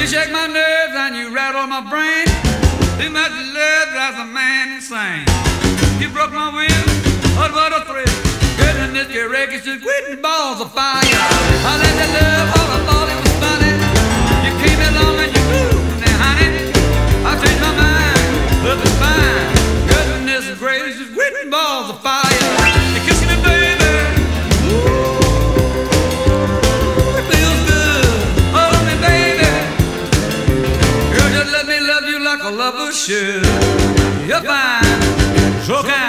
You shake my nerves and you rattle my brain. Too much love drives a man insane. You broke my will, but what a thrill. Goodness, your records just quitting balls of fire. I let you love all I thought it was funny. You came along and you moved, now honey, I changed my mind, love is fine. Goodness gracious, quitting balls of fire. You're kissing me, baby. Ooh, it feels good. Hold me, baby. Girl, just let me love you like a lover should. You're fine, so kind.